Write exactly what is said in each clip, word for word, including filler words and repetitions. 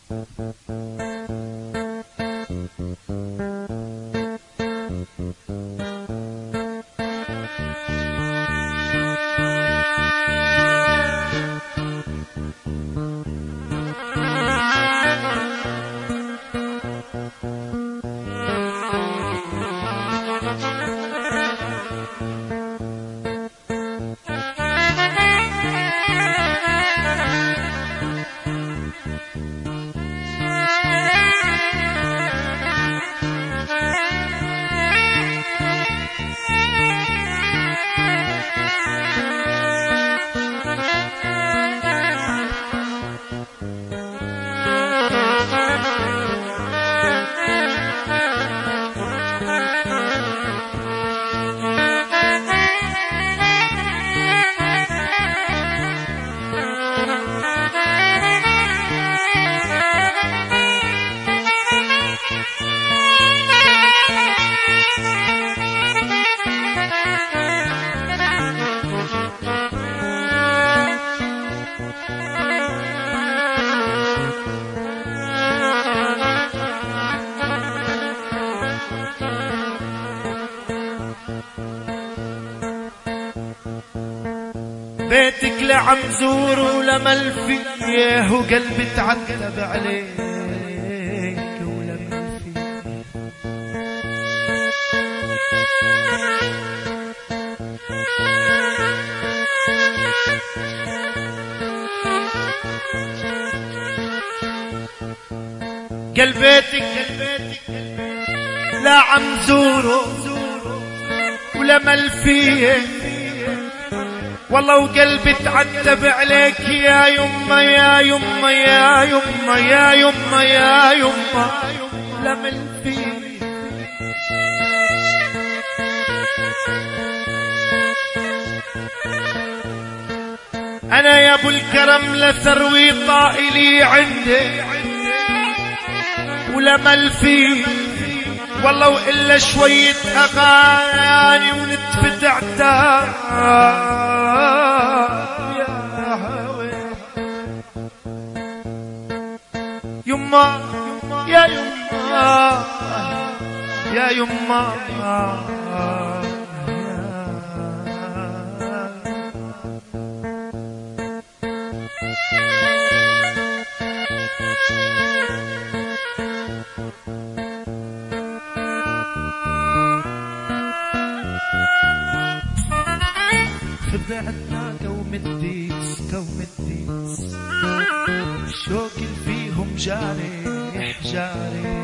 بيتك لعم زور ولمل فيه وقلبي تعذب عليك ولمل فيه. قلبيتك لعم زور ولمل فيه والله وقلبي تعذب عليك يا يما يا يما يا يما يا يما يا يما لمل فيه. انا يا ابو الكرم لثروي طائلي عندي ولمل فيه والله وإلا شوية أغاني ونتفتع تار يا هوي يما يا يما يا يما خدعتنا كوم الديس كوم الديس الشوك اللي فيهم جارح جارح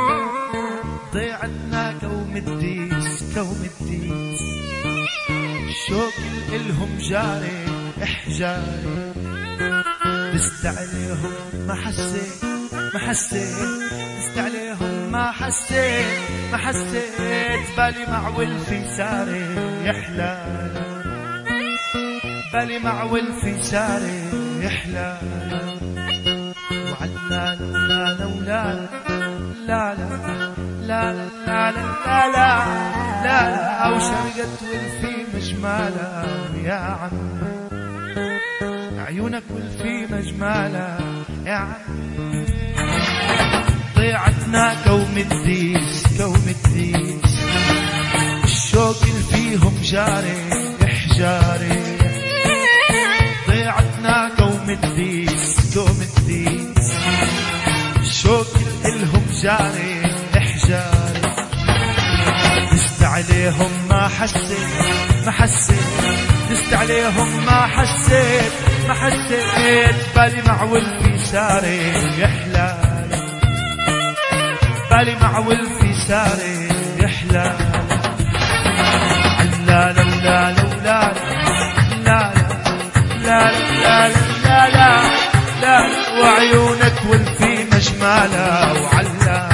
ضيعتنا كوم الديس كوم الديس الشوك اللي إلهم جارح جارح دست عليهم ما حسيت ما حسيت دست عليهم ما حسيت ما حسيت بالي معول في ساري يحلال بالي معول في ساري يحلى وعلا لا لا ولا لا لا لا لا لا لا لا لا او شرقت والفي مجمالة يا عم عيونك والفي مجمالة يا عم ضيعتنا كوم الديس كوم الديس الشوق اللي فيهم جاري احجاري ضيعتنا كوم الديس كوم الديس الشوق الهم جاري احجاري دست عليهم ما حسيت ما حسيت دست عليهم ما حسيت ما حسيت بالي معول في ساري يحلال بالي معول في ساري يحلال لا لا لا لا لا لا لا لا لا لا وعيونك والفي مجمالة وعلا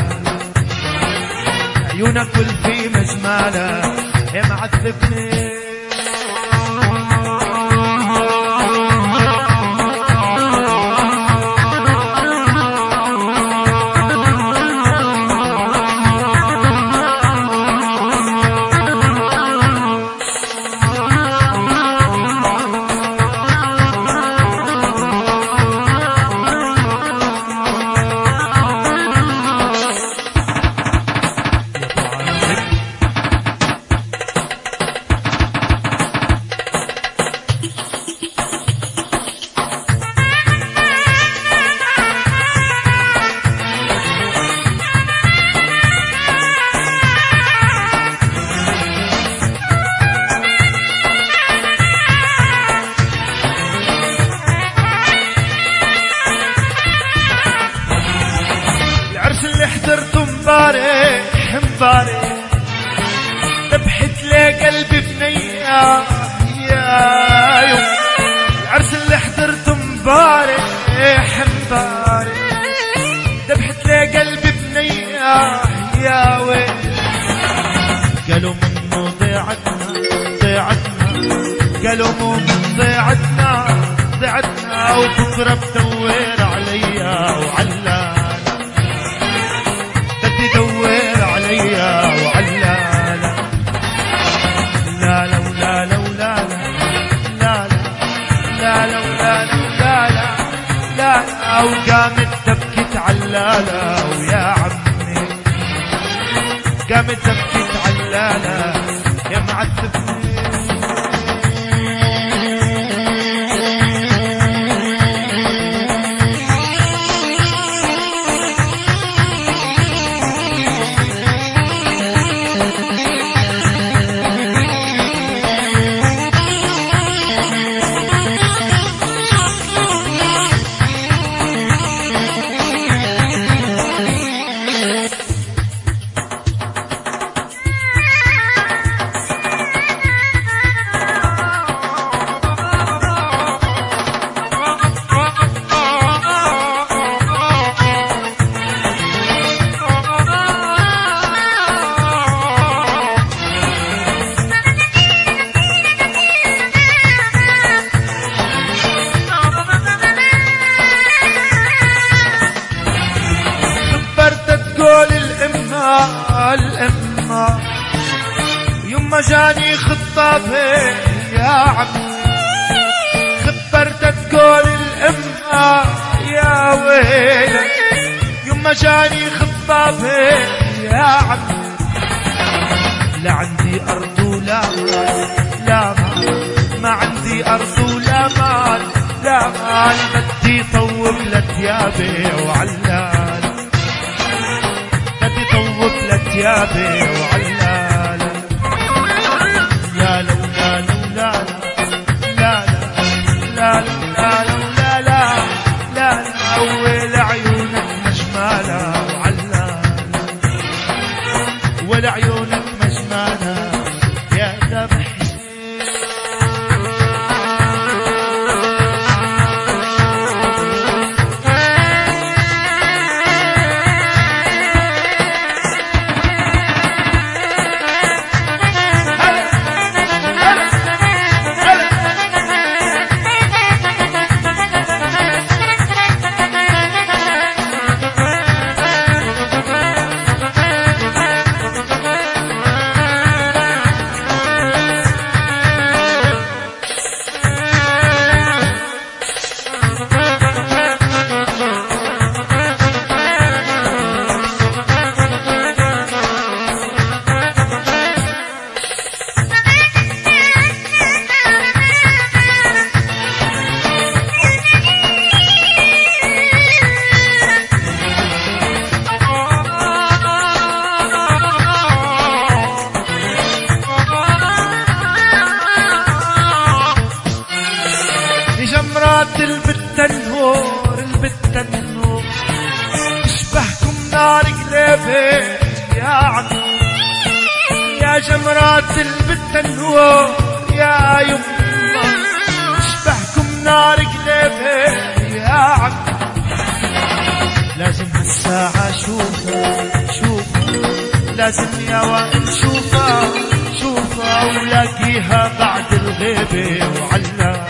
عيونك والفي مجمالة يا معذبني حضرته مبارح مبارح ذبحت لي قلبي بنية يا يوم العرس اللي حضرته مبارح مبارح ذبحت لي قلبي بنية يا ويل قالوا منه ضيعتنا ضيعتنا قالوا مو من ضيعتنا ضيعتنا وبكرة بدور عليا وعلالا بدي دور عليا وعلالا لا لا لا لا لا لا لا لا لا لا لا لا وقامت تبكي علالا ويا عمي قامت تبكي علالا يا معذبني الأمة يما جاني خطابي يا عمي خبرت تقول الأمة يا ويلي يما جاني خطابي يا عمي لا عندي أرض ولا مال لا مال ما عندي أرض ولا مال لا مال بدي طوب لثيابي وعلال بدي طوب لثيابي وعلالا لا لا لا لا لا لا لا لا لا لا لا أول عيونك مجمالة وعلالا ولا عيونك مجمالة يا ذبحي جمرات البت النور البت النور تشبهكم نار قلبي يا عمي يا جمرات البت النور يا يما تشبهكم نار قلبي يا عمي لازم هالساعة شوفها شوفها لازم يا وائل شوفها شوفها ولاقيها بعد الغيبة وعلا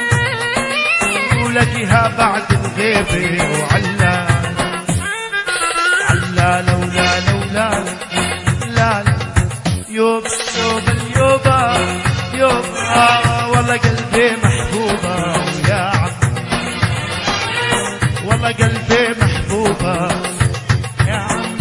ولقيها بعد الغيبة وعلا علا لولا لولا لا لا يوب يوب اليوبا يوبا والله قلبي محبوبة يا عمي والله قلبي محبوبة يا عمي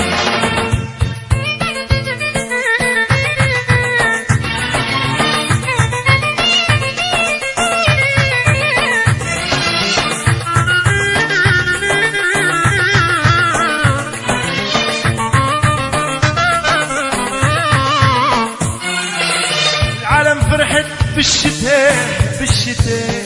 فرحت بالشتاء بالشتاء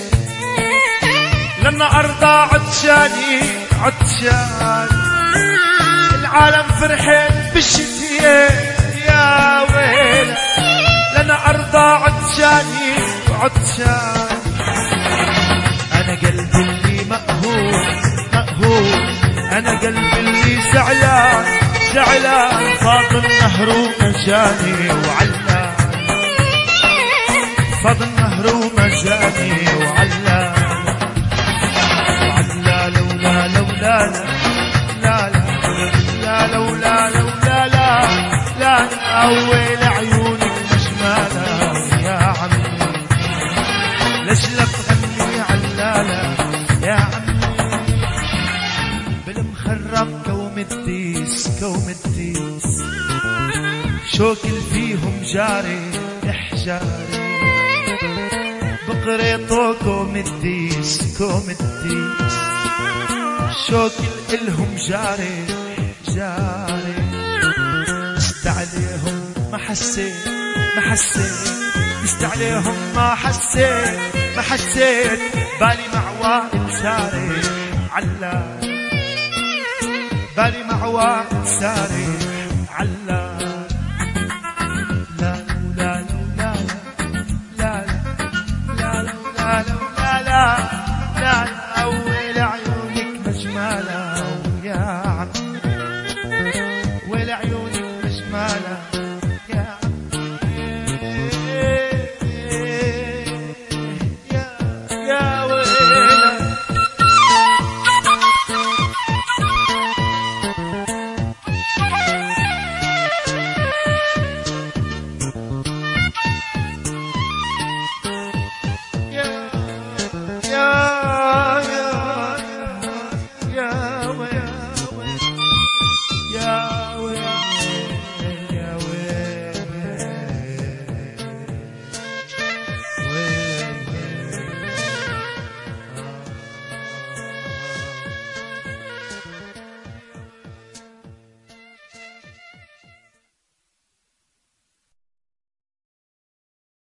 لما أرضى عطشاني عطشان عالم فرحين بالشتية يا ويلة، لنا أرضى عطشاني وعطشان. أنا قلبي اللي مقهور مقهور، أنا قلبي اللي زعلان زعلان، فاض النهر ومجاني وعلان، فاض النهر ومجاني وعلان وعلا. لولا لولا لا لا لا لولا لولا لا لا أول عيونك مجمالة يا عمي، ليش لا تغني علالة يا عمي. بالمخرم كوم الديس كوم الديس، شوك فيهم جاري احجاري، بقريطو كوم الديس كوم الديس، شوك الهم جاري جاري. دست عليهم ما حسيت ما حسيت، دست عليهم ما حسيت ما حسيت، بالي مع وائل ساري علان، بالي مع وائل ساري علان. لا لا لا لا لا لا لا لا لا لا، أول عيونك مجمالة يا عم.